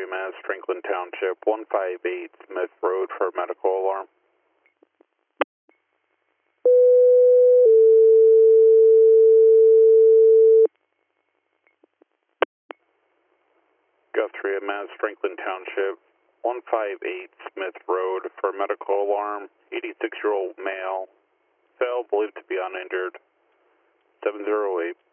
Guthrie, Mass, Franklin Township, 158 Smith Road for medical alarm. Guthrie, Mass, Franklin Township, 158 Smith Road for medical alarm. 86-year-old male, fell, believed to be uninjured. 708.